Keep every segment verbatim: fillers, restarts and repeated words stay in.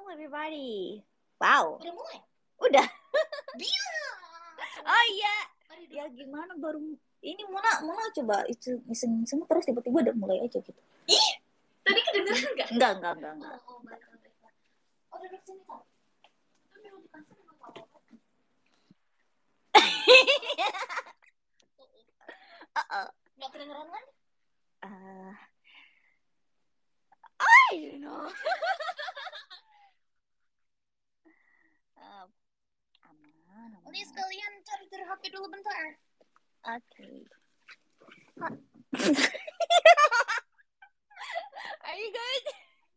everybody. Wow. Udah mulai? Udah. Gila. Oh iya. Ya gimana baru ini Mona Mona coba itu iseng-iseng terus tiba-tiba udah mulai aja gitu. Ih, tadi kedengeran enggak? Enggak, enggak, enggak, enggak. Oh, baik, baik. Oh, duduk sini kan. Itu memang dipaksa dengan apa-apa. Uh-uh. Enggak kedengeran kan? Uh, I don't know. uh, aman, aman. Nanti sekalian cari-cari H P dulu bentar. Oke. Okay. Are you good?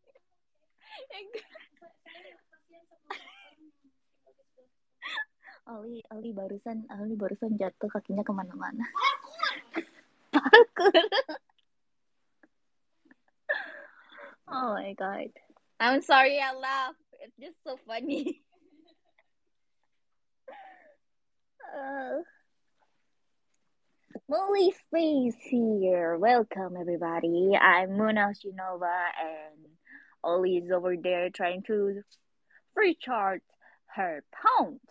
Ali, Ali barusan, Ali barusan jatuh kakinya kemana-mana. Parkour. Oh my god. I'm sorry I laugh. It's just so funny. uh, Movie Space here. Welcome everybody. I'm Muna Shinova and Oli is over there trying to recharge her phone.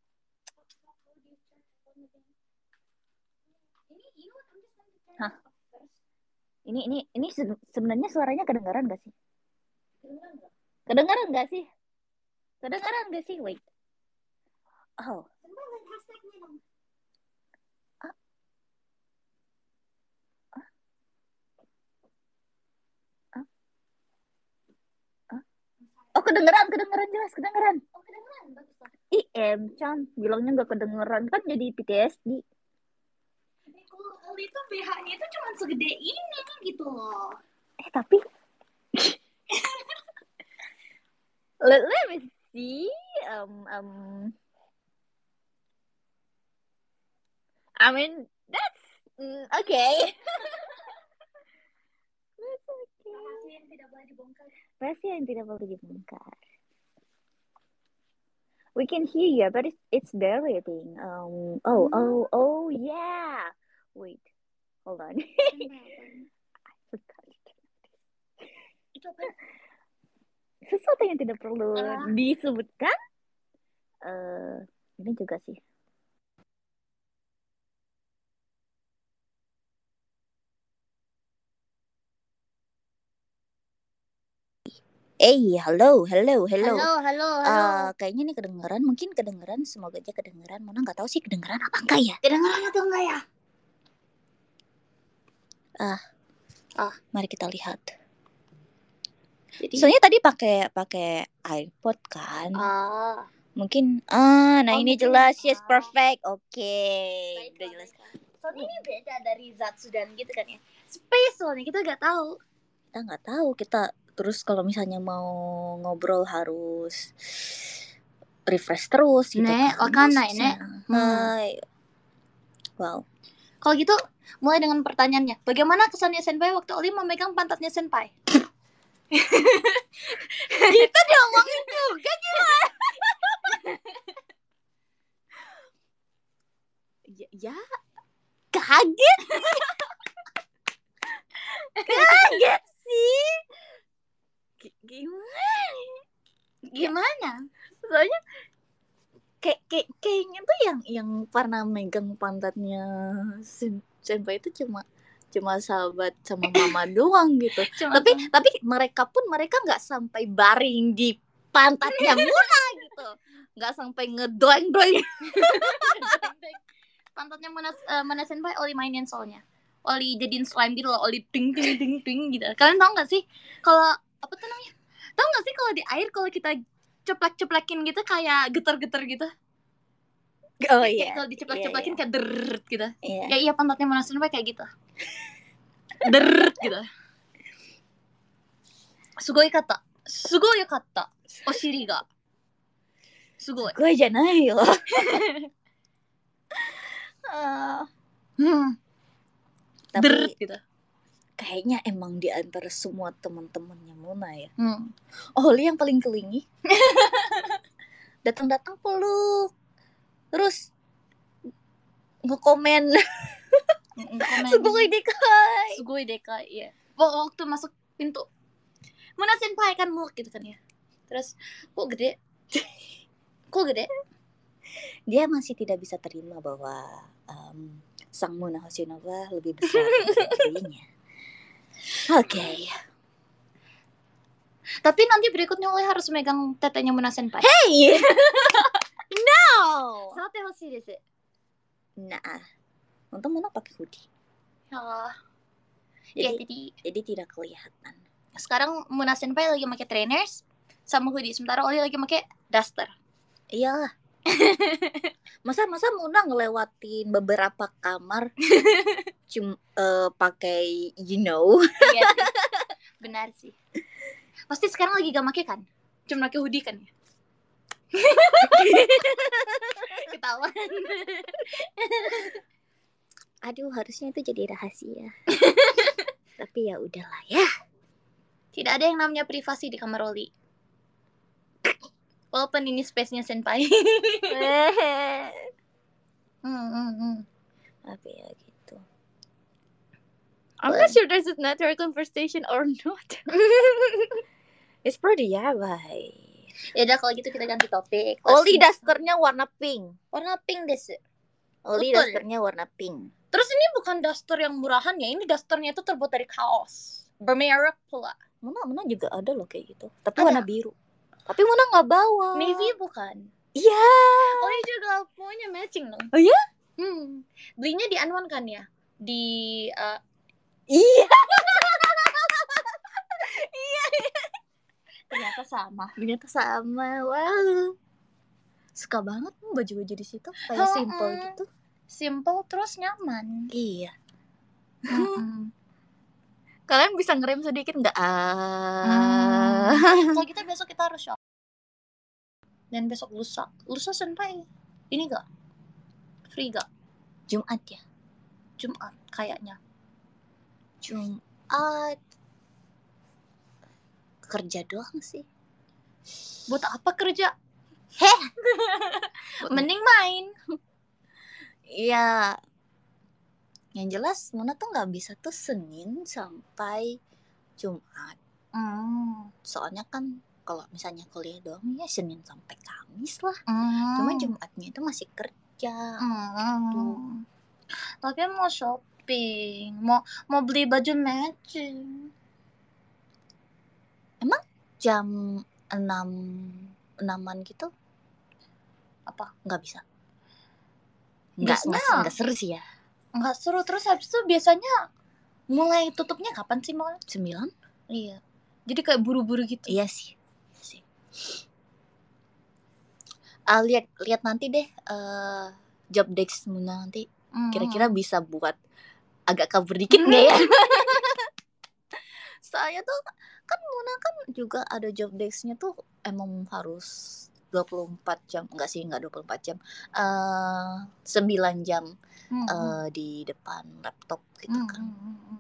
Hah? Ini ini ini sebenarnya suaranya kedengaran gak sih? Kedengaran gak sih? Kedengaran gak sih? Wait. Oh. Ah. Ah. Ah. Oh kedengeran, kedengeran jelas, kedengeran. Oh, kedengeran, bagus lah. I em Chan bilangnya gak kedengeran kan jadi P T S D. Kalau itu B H-nya itu cuma segede ini gitu loh. Eh tapi let, let me see. Um, um, I mean that's mm, okay. That's okay. Rahasia yang tidak boleh dibongkar. Rahasia yang tidak boleh dibongkar. We can hear you, but it's it's vibrating. Um. Oh. Hmm. Oh. Oh. Yeah. Wait. Hold on. I forgot. Itu apa? Sesuatu yang tidak perlu Ah. disebutkan. Uh, ini juga sih. Eh, hey, halo, halo, halo. Halo, halo, halo. Uh, kayaknya nih kedengeran, mungkin kedengeran, semoga aja kedengeran. Mona nggak tahu sih kedengeran apa enggak ya? Kedengeran atau enggak ya? Ah, ah, mari kita lihat. Jadi, soalnya tadi pakai pakai iPod kan. Ah. Mungkin ah, nah Oh, ini mungkin, jelas, ah. yes perfect. Oke, okay. Udah jelas. Soalnya ini beda dari Zatsudan gitu kan ya. Space soalnya kita nggak tahu. Kita nggak tahu kita terus kalau misalnya mau ngobrol harus refresh terus gitu ne, kan. Wakana ne. Hai. Wow. Kalau gitu mulai dengan pertanyaannya. Bagaimana kesannya senpai waktu Oli memegang pantatnya senpai? Kita diomongin juga gimana? ya, ya kaget. Kaget sih. Gimana? Gimana? Soalnya kayak kayak kayaknya tuh yang yang pernah megang pantatnya sen, senpai itu cuma cuma sahabat sama mama doang gitu. Cuma tapi sama. Tapi mereka pun mereka nggak sampai baring di pantatnya Muna gitu, nggak sampai ngedoeng-doeng. Pantatnya Muna uh, Muna senpai Oli mainin soalnya. Oli jadiin slime gitu loh, Oli ting ting ting ting gitu. Kalian tahu nggak sih kalau apa tuh namanya? Tahu nggak sih kalau di air kalau kita ceplak-ceplakin gitu kayak getar-getar gitu? Oh iya. Yeah. Kalau diceplak-ceplakin yeah, yeah. kayak deret gitu. Yeah. Ya iya pantatnya Muna senpai kayak gitu. Deret gitu. Sugoi kata. Sugoi kata. Oshiri ga. Sugoi. Sugoi janai yo. uh, hmm. Tapi Deret gitu. Kayaknya emang di antara semua teman-temannya Muna ya. Hmm. Oli yang paling kelingi. Datang-datang peluk. Terus nge-komen. Sugoi dekai. Sugoi dekai, iya. Waktu masuk pintu. Muna senpai kan muluk gitu kan ya. Terus kok gede? Kok gede? Dia masih tidak bisa terima bahwa um, sang Muna Hoshinobu lebih besar dari dirinya. Oke. Okay. Tapi nanti berikutnya Oli harus megang tetenya Muna Senpai. Hey! No! Sate hoshii desu. Nah, untung Muna pakai hoodie. Ya. Jadi, ya, jadi jadi tidak kelihatan. Sekarang Muna Senpai lagi pakai trainers sama hoodie, sementara Oli lagi pakai duster. Iyalah. Masa-masa Muna ngelewatin beberapa kamar cuma uh, pakai you know. Iya sih. Benar sih. Pasti sekarang lagi gak pakai kan? Cuma pakai hoodie kan ya? Ketahuan. Aduh, harusnya itu jadi rahasia. Tapi ya udahlah ya. Tidak ada yang namanya privasi di kamar Oli. Walaupun ini space-nya Senpai. hmm, hmm, hmm. Tapi ya gitu. I'm not sure there's a network conversation or not. It's pretty yabai. Ya udah kalau gitu kita ganti topik. Oli dasternya warna pink. Warna pink desu. Oli Betul. dasternya warna pink. Terus ini bukan daster yang murahan ya, ini dasternya itu terbuat dari kaos. Bermerek pula. Muna, Muna juga ada loh kayak gitu. Tapi Ada. warna biru. Tapi Muna nggak bawa. Navy bukan? Iya. Oli juga punya matching dong. Oh iya? Hmm. Belinya di Anwan kan ya? Di uh... Iya. Iya. Ternyata sama. Ternyata sama. Wow. Suka banget baju-baju di situ. Kayak Oh, simple mm. gitu. Simple terus nyaman. Iya. Mm-mm. Kalian bisa ngerem sedikit nggak? Ah. Hmm. Kalau kita besok kita harus shop. Dan besok lusa. Lusa Senpai. Ini gak? Free gak? Jumat ya? Jumat kayaknya. Jumat. Kerja doang sih. Buat apa kerja? Heh. Mending main. Iya. Yang jelas Muna tuh nggak bisa tuh Senin sampai Jumat. Hmm. Soalnya kan kalau misalnya kuliah doang ya Senin sampai Kamis lah. Hmm. Cuma Jumatnya itu masih kerja. Hmm. Tuh. Tapi mau shopping, mau mau beli baju matching. Emang jam enam enaman gitu Apa? Nggak bisa? Nggak, nggak, Biasanya nggak seru sih ya. nggak seru. Terus habis itu biasanya mulai tutupnya kapan sih mal? Sembilan? Iya. Jadi kayak buru-buru gitu. Iya sih. Iya sih. Uh, lihat lihat nanti deh uh, job desk Muna nanti. Mm-hmm. Kira-kira bisa buat agak kabur dikit nggak ya? Soalnya tuh kan Muna kan juga ada job desk-nya tuh emang harus dua puluh empat jam. Enggak sih, enggak dua puluh empat jam. Uh, sembilan jam mm-hmm. uh, di depan laptop gitu mm-hmm. kan.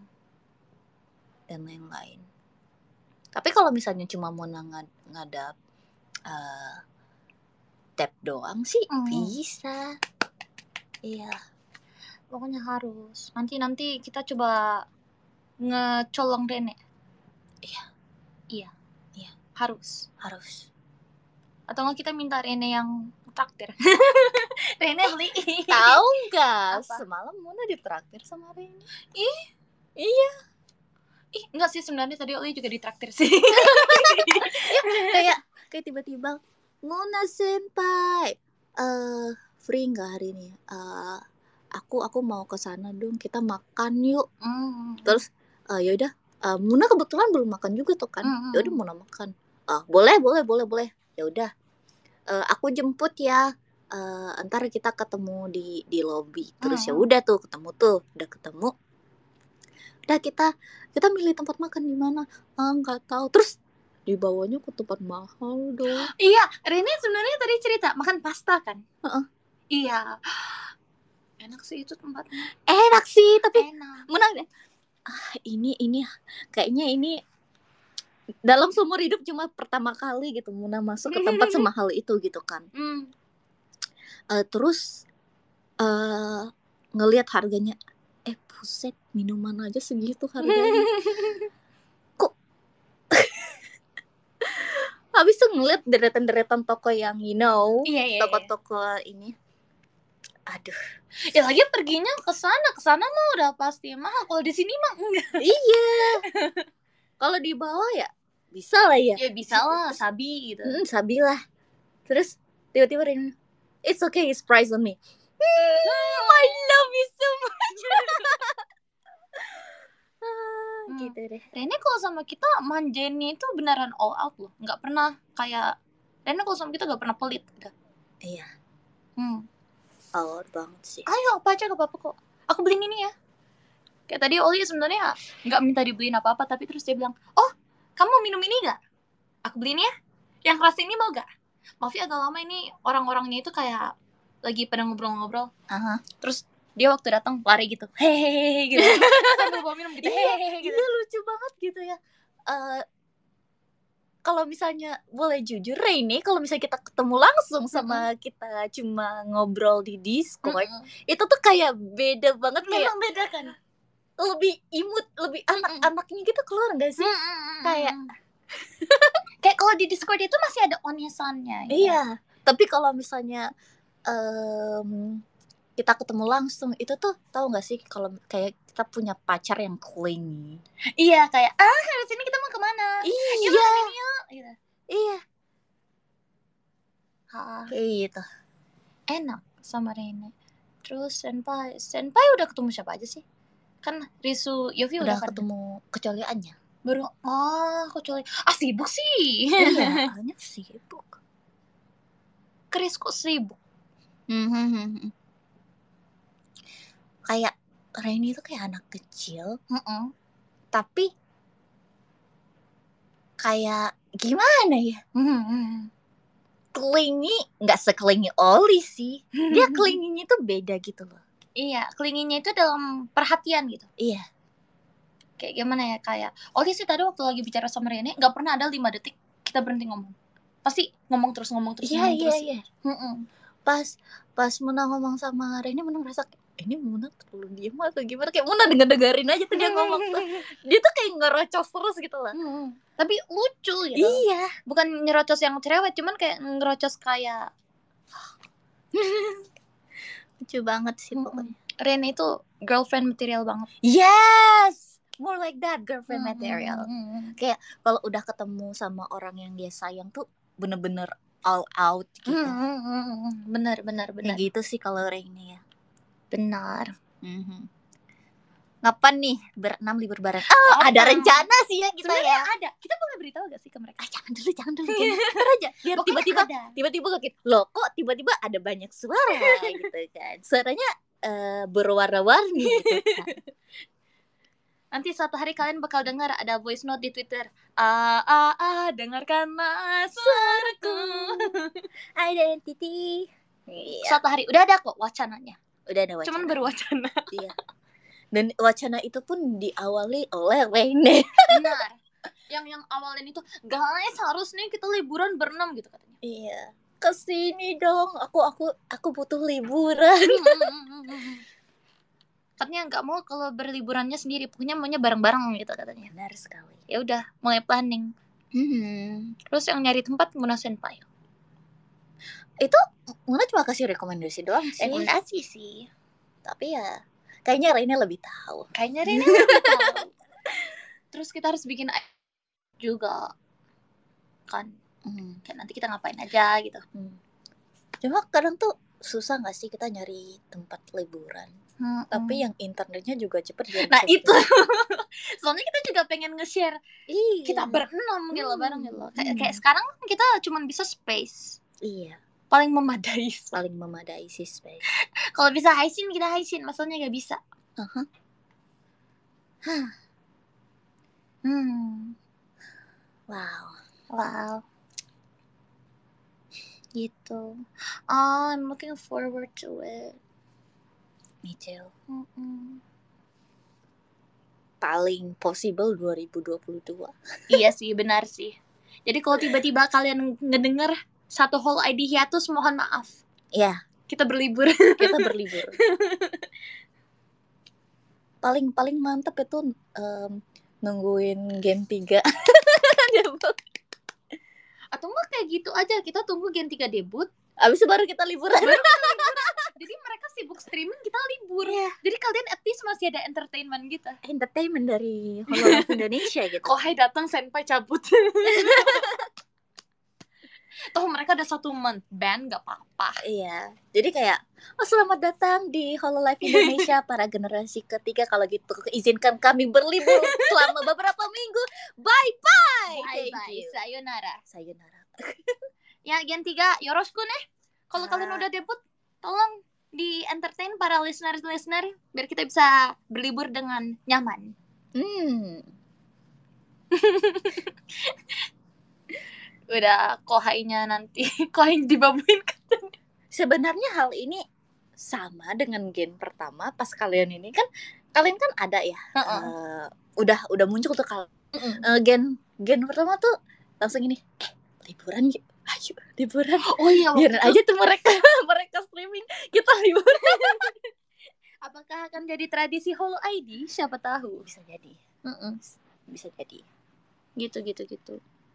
Dan lain-lain. Tapi kalau misalnya cuma Muna ngad- ngadap uh, tab doang sih mm-hmm. bisa. Iya. Pokoknya harus. Nanti nanti kita coba ngecolong Rene. Iya. Iya. Iya. Harus. Harus. Atau nggak kita minta Rene yang traktir. Rene beli. Tahu nggak? Semalam Muna ditraktir sama Rene. Ih. Iya. Ih, enggak sih sebenarnya tadi Oli juga ditraktir sih. Ya, kayak kayak tiba-tiba Muna Senpai, eh uh, free nggak hari ini? Uh, aku aku mau ke sana dong, kita makan yuk. Mm. Terus uh, ya udah, uh, Muna kebetulan belum makan juga tuh kan. Mm-hmm. Ya udah Muna makan. Uh, boleh boleh boleh boleh. Ya udah, uh, aku jemput ya. Uh, antar kita ketemu di di lobi. Terus mm-hmm. ya udah tuh ketemu tuh, udah ketemu. Udah kita kita milih tempat makan di mana? Ah, nggak tahu. Terus dibawanya ke tempat mahal dong. Iya, Rene sebenarnya tadi cerita makan pasta kan? Uh-uh. Iya. Enak sih itu tempatnya. Enak sih, tapi enak. Menang. Ah, ini ini kayaknya ini dalam seumur hidup cuma pertama kali gitu Muna masuk ke tempat semahal itu gitu kan. Mm. Uh, terus uh, ngelihat harganya, eh buset, minuman aja segitu harganya. Kok habis itu ngeliat deretan-deretan toko yang you know, Iya, iya, iya. toko-toko ini. Aduh, Ya lagi perginya ke sana, ke sana mah udah pasti mahal. Kalau di sini mah enggak. iya. Kalau di bawah ya bisa lah ya. Ya bisa lah, sabi gitu. Hmm, sabi lah. Terus tiba-tiba Rene, it's okay, it's price on me. Hmm, I love you so much. ah, Hmm. Gitu deh. Rene kalau sama kita manjainnya itu beneran all out loh. Nggak pernah kayak Rene kalau sama kita nggak pernah pelit udah. Iya. Hmm. All out banget sih. Ayo apa aja gak apa-apa kok. Aku beliin ini ya. Kayak tadi Oli sebenarnya nggak minta dibeliin apa-apa, tapi terus dia bilang, oh kamu minum ini gak? Aku beliin ya. Yang keras ini mau gak? Maaf ya agak lama ini orang-orangnya itu kayak lagi pada ngobrol-ngobrol. Aha. Terus dia waktu datang lari gitu, hehehe gitu. Sambil bawa minum gitu, hehehe gitu. Iya lucu banget gitu ya. Uh, kalau misalnya boleh jujur Rene, kalau misalnya kita ketemu langsung sama mm-hmm. kita cuma ngobrol di Discord, mm-hmm. itu tuh kayak beda banget. Memang kayak beda kan? Lebih imut, lebih mm-hmm. anak-anaknya gitu keluar gak sih? Mm-hmm. Kayak kayak kalau di Discord itu masih ada onesannya. Gitu. Iya, tapi kalau misalnya um, kita ketemu langsung itu tuh tahu nggak sih kalau kayak kita punya pacar yang clingy. Iya, kayak ah habis ini kita mau kemana? Iya. Yuk makan ini yuk. Gitu. Iya. Ha. Kayak gitu. Enak sama Rene. Terus Senpai, Senpai udah ketemu siapa aja sih? Kan Risu Yofi udah, udah ketemu kan? Kecuali Anya. Baru ah kecuali ah sibuk sih. Iya, Anya sibuk. Chris kok sibuk. Mm-hmm. Kayak Rene itu kayak anak kecil, uh-uh. tapi kayak gimana ya? Uh-huh. Clingy, nggak seklingy Oli sih. Dia clingy-nya tuh beda gitu loh. Iya, clingy-nya itu dalam perhatian gitu. Iya. Kayak gimana ya, kayak Oli sih tadi waktu lagi bicara sama Rene, nggak pernah ada lima detik kita berhenti ngomong. Pasti ngomong terus ngomong terus iya, ngomong iya, terus. Iya, iya. Uh-uh. Pas pas Muna ngomong sama Rene, Muna merasa ini Muna terlalu diam atau gimana, kayak Muna denger-dengerin aja tuh dia ngomong tuh. Dia tuh kayak ngerocos terus gitu lah. Hmm. Tapi lucu gitu. Iya. Bukan nyerocos yang cerewet, cuman kayak ngerocos kayak lucu banget sih hmm. pokoknya. Rene itu girlfriend material banget. Yes, more like that, girlfriend hmm. material. Hmm. Kayak kalau udah ketemu sama orang yang dia sayang tuh bener-bener all out gitu. Hmm. Benar, benar, benar. Kayak gitu sih kalau Rene ya. Benar. Mm-hmm. Ngapain nih berenam libur bareng? Oh, Apa? Ada rencana sih ya kita. Sebenarnya ya. ada. Kita boleh beritahu gak sih ke mereka? Ah, jangan dulu, jangan dulu. Ntar aja. Biar tiba-tiba, tiba-tiba kaget. Loh, kok tiba-tiba ada banyak suara gitu kan? Suaranya uh, berwarna-warni gitu kan. Nanti suatu hari kalian bakal dengar ada voice note di Twitter. Ah, ah, ah, dengarkanlah suaraku. Identity. Iya. Suatu hari udah ada kok wacananya. Udah ada wacana. Cuman baru wacana. Iya. Dan wacana itu pun diawali oleh Rene. Benar. Yang yang awalin itu, guys harusnya kita liburan berenam gitu katanya. Iya. Kesini dong. Aku aku aku butuh liburan. Katanya nggak mau kalau berliburannya sendiri, pokoknya maunya bareng-bareng gitu katanya. Benar sekali. Ya udah, mulai planning. Hmm. Terus yang nyari tempat Muna Senpai. Itu Muna cuma kasih rekomendasi doang sih. Rekomendasi sih. Tapi ya kayaknya Rene lebih tahu. Kayaknya Rene lebih tahu. Terus kita harus bikin juga kan. Hmm. Kayak nanti kita ngapain aja gitu. Hmm. Cuma kadang tuh susah nggak sih kita nyari tempat liburan. Hmm, tapi hmm. yang internetnya juga cepet. Nah itu. Soalnya kita juga pengen nge-share. Iya. Kita berenam gitu hmm. bareng gitu. Kayak hmm. kayak sekarang kita cuma bisa space. Iya. Paling memadai. Paling memadai sih space. Kalau bisa haisin kita haisin, maksudnya nggak bisa. Uh-huh. Huh. Hmm. Wow. Wow. Gitu. Oh, I'm looking forward to it. Me too. Mm-mm. Paling possible dua ribu dua puluh dua. Iya sih, benar sih. Jadi kalau tiba-tiba kalian ngedenger satu whole I D hiatus, mohon maaf. Iya. Kita berlibur. Kita berlibur. Paling paling mantep itu um, nungguin game tiga. Atau enggak kayak gitu aja, kita tunggu Gen tiga debut. Abis itu baru kita liburan. Baru kita liburan. Jadi mereka sibuk streaming, kita libur. Yeah. Jadi kalian at least masih ada entertainment gitu. Entertainment dari Hololive Indonesia gitu. Kohai datang, senpai cabut. Toh mereka ada satu month band, gak apa-apa. Iya. Jadi kayak, oh selamat datang di Hololive Indonesia para generasi ketiga. Kalau gitu izinkan kami berlibur selama beberapa minggu. Bye bye. Bye bye. Sayonara. Sayonara. Ya Gen tiga, yoroshiku nih. Kalau ah. kalian udah debut, tolong di entertain para listener-listener biar kita bisa berlibur dengan nyaman. Hmm. Udah kohainya nanti, kohai dibabuin katanya. Sebenarnya hal ini sama dengan gen pertama pas kalian ini kan kalian kan ada ya. Uh-uh. Uh, udah udah muncul tuh kalau uh-uh. uh, gen gen pertama tuh langsung ini eh liburan yuk. Ayo liburan. Oh iya, biar aja tuh mereka mereka streaming, kita liburan. Apakah akan jadi tradisi Holo I D? Siapa tahu. Bisa jadi. Uh-uh. Bisa jadi. Gitu gitu gitu.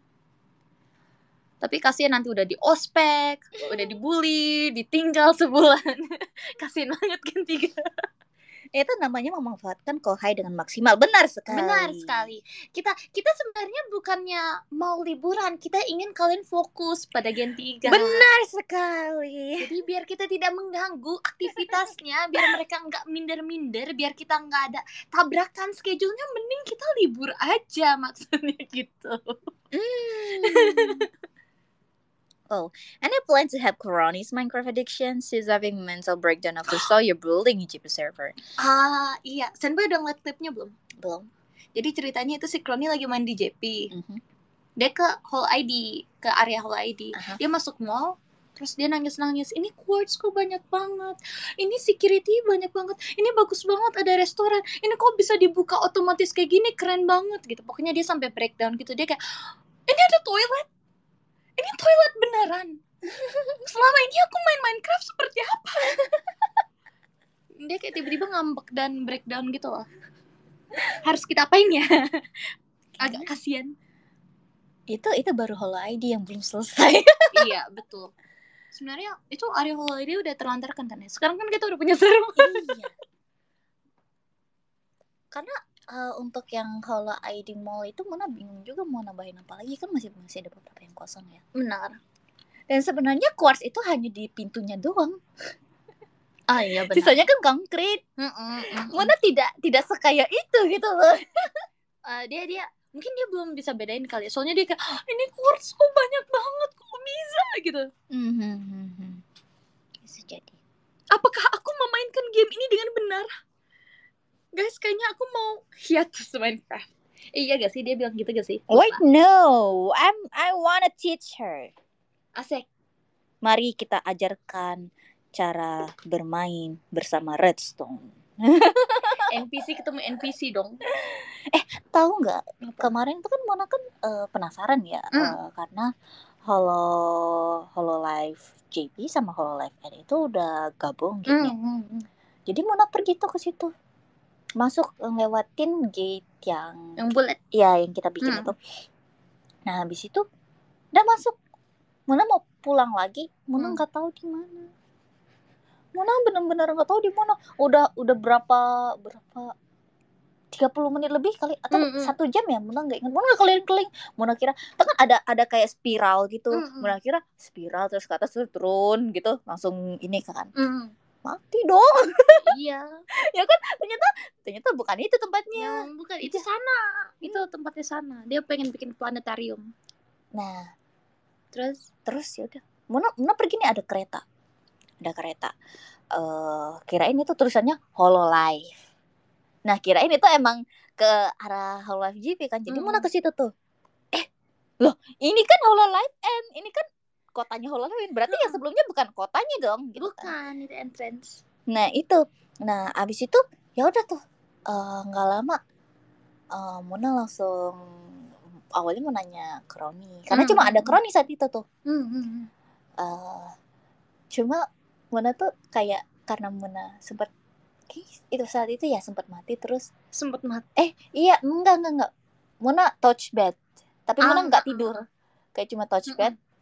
Tapi kasihan nanti udah di ospek, udah dibully, ditinggal sebulan. Kasihan banget Gen tiga. Itu namanya memanfaatkan kohai dengan maksimal. Benar sekali. Benar sekali. Kita kita sebenarnya bukannya mau liburan, kita ingin kalian fokus pada Gen tiga. Benar sekali. Jadi biar kita tidak mengganggu aktivitasnya, biar mereka nggak minder-minder, biar kita nggak ada tabrakan schedule-nya, mending kita libur aja maksudnya gitu. Mm. Oh, any plan to have Coroni's Minecraft addiction? She's having mental breakdown after saw your bullying G P server. Ah, iya. Senpai udah ngeliat klipnya belum? Belum. Jadi ceritanya itu si Crony lagi main di J P. Mm-hmm. Dia ke Hall I D, ke area Hall I D. Uh-huh. Dia masuk mall, terus dia nangis-nangis. Ini quartz kok banyak banget. Ini security banyak banget. Ini bagus banget, ada restoran. Ini kok bisa dibuka otomatis kayak gini, keren banget gitu. Pokoknya dia sampai breakdown gitu. Dia kayak, ini ada toilet. Ini toilet beneran. Selama ini aku main Minecraft seperti apa? Dia kayak tiba-tiba ngambek dan breakdown gitu loh. Harus kita apain ya? Agak kasihan. Itu itu baru Holo I D yang belum selesai. Iya, betul. Sebenarnya itu area Holo I D udah terlantarkan kan ya. Sekarang kan kita udah punya server. Iya. Karena Uh, untuk yang Holo I D Mall itu Mona bingung juga mau nambahin apa lagi, kan masih masih ada beberapa yang kosong ya. Benar. Dan sebenarnya quartz itu hanya di pintunya doang. Ah iya benar. Sisanya kan konkret. Mona tidak tidak sekaya itu gitu loh. uh, dia dia mungkin dia belum bisa bedain kali ya. Soalnya dia kayak ini quartz kok banyak banget, kok bisa gitu. Mm-hmm. Bisa jadi. Apakah aku memainkan game ini dengan benar? Guys, kayaknya aku mau hiatus Minecraft. Eh, iya gak sih? Dia bilang gitu gak sih? Lupa. Wait, no. I'm I wanna teach her. Asik. Mari kita ajarkan cara bermain bersama Redstone. N P C ketemu N P C dong. Eh, tahu nggak? Kemarin tuh kan Mona kan uh, penasaran ya, mm. uh, karena Holo Hololive J P sama Hololive N itu udah gabung gitu. Mm, mm, mm. Jadi Mona pergi tuh ke situ. Masuk ngelewatin gate yang yang bulat. Ya, yang kita bikin hmm. itu. Nah, habis itu udah masuk. Mona mau pulang lagi, Mona nggak hmm. tahu di mana. Mona benar-benar nggak tahu di mana. Udah udah berapa berapa tiga puluh menit lebih kali atau hmm. satu jam ya, Mona nggak ingat. Mona nggak keliling-keliling. Mona kira, itu kan ada ada kayak spiral gitu. Hmm. Mona kira spiral terus ke atas terus turun gitu, langsung ini kan. Hmm. Mati dong. Iya. Ya kan ternyata ternyata bukan itu tempatnya. Ya, bukan itu sana. Itu tempatnya sana. Dia pengen bikin planetarium. Nah, terus terus ya udah. Mona Mona pergi nih ada kereta. Ada kereta. Eh, uh, kirain itu tulisannya Hololive. Nah, kirain itu emang ke arah Hololive J P kan. Jadi hmm. Mona ke situ tuh. Eh, loh, ini kan Hololive N. Ini kan kotanya Hololive, berarti hmm. yang sebelumnya bukan kotanya dong gitu. Bukan, kan? Itu entrance. Nah itu, nah abis itu ya udah tuh nggak uh, lama uh, Mona langsung awalnya mau nanya Crony karena hmm. cuma ada Crony saat itu tuh. Hmm. Uh, cuma Mona tuh kayak karena Mona sempat itu saat itu ya sempat mati terus. Sempat mati. Eh iya enggak enggak enggak. Mona touch bed, tapi ah, Mona nggak tidur, kayak cuma touch bed.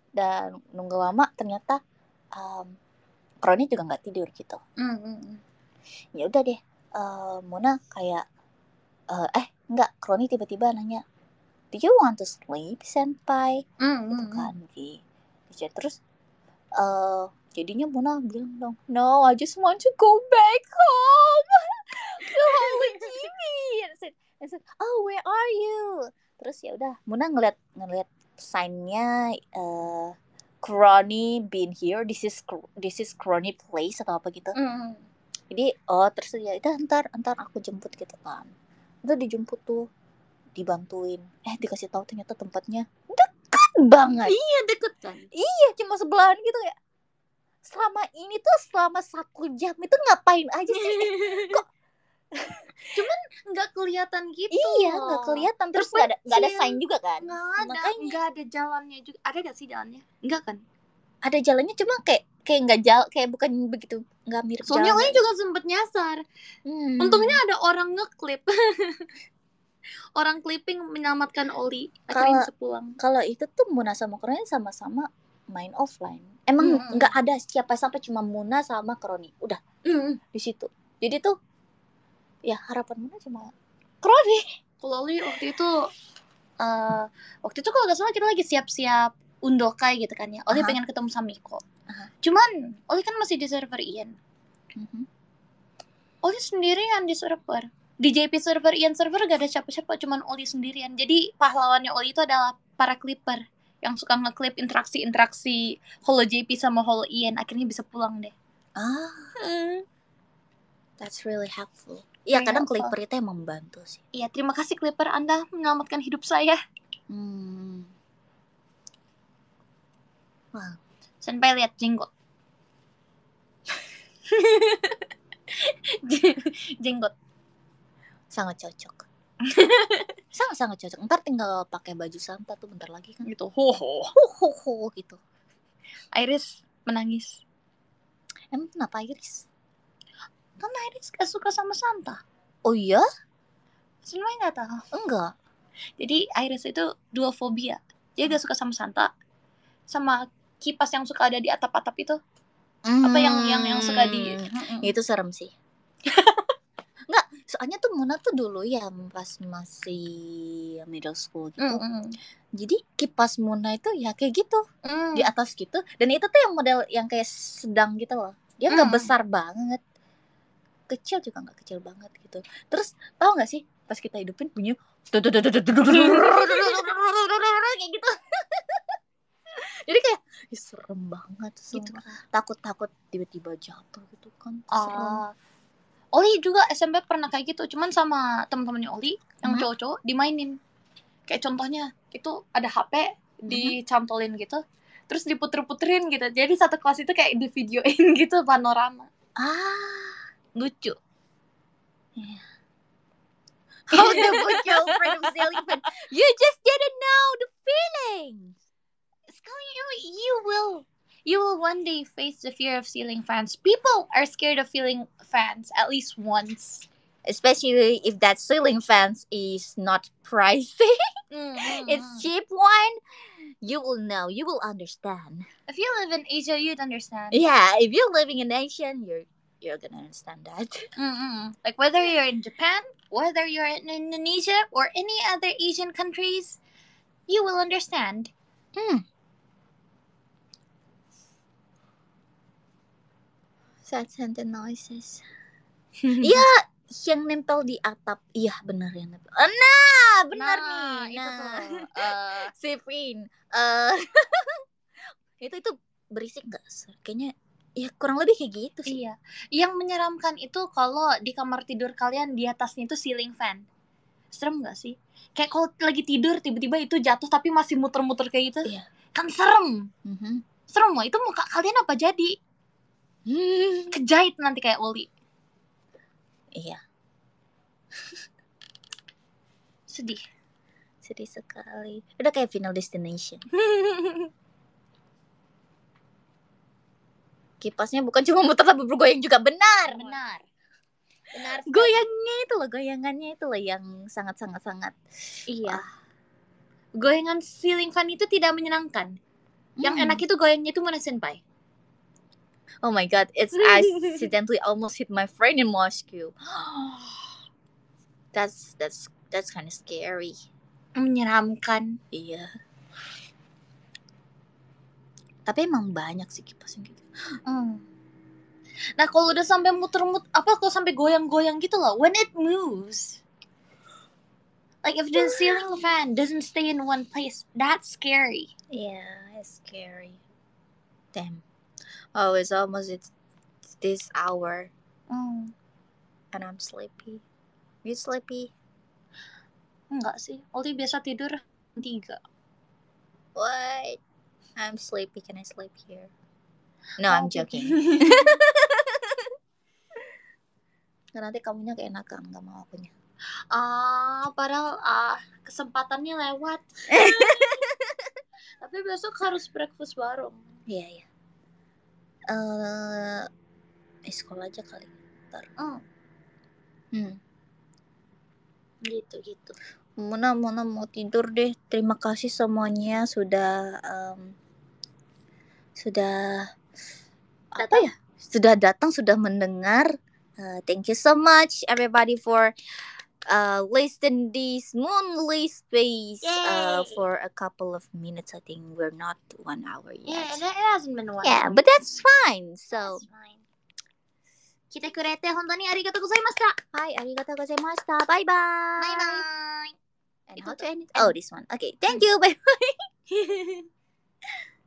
dan nunggu lama ternyata um, Kroni juga nggak tidur gitu. Mm-hmm. Ya udah deh, uh, Mona kayak uh, eh nggak, Kroni tiba-tiba nanya, "Do you want to sleep, senpai?" Mm-hmm. Gitu kan di, di chat. Terus uh, jadinya Mona bilang dong, "No, I just want to go back home to Holy Jimmy." And I said, I said, "Oh, where are you?" Terus ya udah, Mona ngeliat ngeliat sign-nya uh, Crony been here. This is this is Crony place atau apa gitu. Mm-hmm. Jadi oh terus ya udah, ntar ntar aku jemput gitu kan. Itu dijemput tuh, dibantuin. Eh dikasih tahu ternyata tempatnya dekat banget. Iya deket kan. Iya cuma sebelahan gitu ya. Selama ini tuh selama satu jam itu ngapain aja sih? Kok cuman nggak kelihatan gitu. Iya nggak kelihatan. Terus nggak ada nggak ada sign juga kan? Nggak ada. Makanya Nggak ada jalannya juga. Ada nggak sih jalannya? Nggak kan? ada jalannya cuma kayak kayak nggak jal kayak bukan begitu, nggak mirip soalnya jalan. Oli juga sempet nyasar. Hmm. Untungnya ada orang ngeklip. Orang clipping menyelamatkan Oli. Akhirnya bisa pulang. Kalau itu tuh Muna sama Kroni sama-sama main offline. Emang nggak hmm. ada siapa sampai cuma Muna sama Kroni. Udah hmm. di situ. Jadi tuh ya harapan Muna cuma Kroni. Kalau Oli waktu itu uh, waktu itu kalau nggak salah kita lagi siap-siap undokai gitu kan ya. Oli uh-huh. pengen ketemu sama Miko. Uh-huh. Cuman Oli kan masih di server Ian. Uh-huh. Oli sendirian di server. Di J P server Ian server gak ada siapa-siapa, cuman Oli sendirian. Jadi pahlawannya Oli itu adalah para clipper yang suka ngeklip interaksi-interaksi Holo J P sama Holo Ian. Akhirnya bisa pulang deh. Ah, hmm. That's really helpful. Iya, kadang helpful. Clipper itu yang membantu sih. Iya, terima kasih clipper, Anda menyelamatkan hidup saya. Hmm. Wow. Senpai lihat jenggot. Jenggot. Sangat cocok. Sangat-sangat cocok. Ntar tinggal pakai baju Santa tuh bentar lagi kan. Gitu. Ho ho. Ho ho ho gitu. Iris menangis. Emang kenapa Iris? Kan Iris gak suka sama Santa. Oh iya? Sebenarnya gak tahu. Enggak. Jadi Iris itu duofobia. Dia gak suka sama Santa. Sama kipas yang suka ada di atap-atap itu. Mm. Apa yang yang yang suka di mm-mm. Itu serem sih. Enggak, soalnya tuh Muna tuh dulu ya pas masih middle school gitu. Mm-hmm. Jadi kipas Muna itu ya kayak gitu. Mm. Di atas gitu. Dan itu tuh yang model yang kayak sedang gitu loh. Dia enggak mm. besar banget. Kecil juga enggak kecil banget gitu. Terus tahu enggak sih pas kita hidupin bunyi kayak gitu. Jadi kayak serem banget gitu. Takut-takut tiba-tiba jatuh gitu kan. Serem. Oli juga S M P pernah kayak gitu, cuman sama teman-temannya Oli yang hmm? cowok-cowok dimainin. Kayak contohnya itu ada H P dicantolin gitu, terus diputer-puterin gitu. Jadi satu kelas itu kayak di videoin gitu panorama. Ah, lucu. Yeah. How the book your friend of ceiling fan? You just didn't know the feelings. Sekali you, you will. You will one day face the fear of ceiling fans. People are scared of ceiling fans at least once. Especially if that ceiling fans is not pricey. Mm-hmm. It's cheap one. You will know. You will understand. If you live in Asia, you'd understand. Yeah, if you're living in Asia, you're you're gonna understand that. Mm-hmm. Like whether you're in Japan, whether you're in Indonesia, or any other Asian countries, you will understand. Hmm. Sounds and noises. Iya, yang nempel di atap. Iya, benar yang nempel. Nah, benar nah, nih. Nah, itu tuh. Uh, Sipin. Uh, itu itu berisik nggak? Kayaknya ya kurang lebih kayak gitu sih. Iya. Yang menyeramkan itu kalau di kamar tidur kalian di atasnya itu ceiling fan. Serem nggak sih? Kayak kalau lagi tidur tiba-tiba itu jatuh tapi masih muter-muter kayak gitu. Iya. Kan serem. Mm-hmm. Serem loh. Itu muka kalian apa jadi? Hmm. Kejahit nanti kayak Oli. Iya. Sedih. Sedih sekali. Udah kayak Final Destination. Kipasnya bukan cuma muter tapi bergoyang juga. Benar. Benar. Benar. Goyangnya itu loh, goyangannya itu loh yang sangat-sangat-sangat. Iya. Wah. Goyangan ceiling fan itu tidak menyenangkan. Yang Hmm. enak itu goyangnya itu mana senpai? Oh my god, it's I accidentally almost hit my friend in Moscow. That's that's that's kind of scary. Menyeramkan. Iya. Tapi emang banyak sih kipas yang gitu. Hmm. Nah kalau udah sampai muter-muter, apa kalau sampai goyang-goyang gitu loh, when it moves, like if the ceiling fan doesn't stay in one place, that's scary. Yeah, it's scary. Damn. Oh, it's almost it's this hour Hmm. and I'm sleepy. You sleepy? Enggak sih, Oli biasa tidur jam tiga. What? I'm sleepy. Can I sleep here? No, Oh, I'm okay. joking. Nanti kamunya keenakan, nggak mau akunya. Ah, padahal ah kesempatannya lewat. Tapi besok harus breakfast bareng. Iya, iya. Eh, uh, sekolah aja kali. Ntar. Hmm. Hmm. Gitu gitu. Mona, Mona mau tidur deh. Terima kasih semuanya sudah um, sudah apa Datang. ya? Sudah datang, sudah mendengar. Uh, thank you so much everybody for uh listen this Moonly Space uh Yay. for a couple of minutes. I think we're not one hour Yeah, yet. it hasn't been one. Yeah, hour. but that's fine. So, That's fine. 来てくれて本当にありがとうございました。 hi, arigatou gozaimashita. Bye bye. バイバイ。 And how to end it? Oh, this one. Okay, thank you. Bye bye.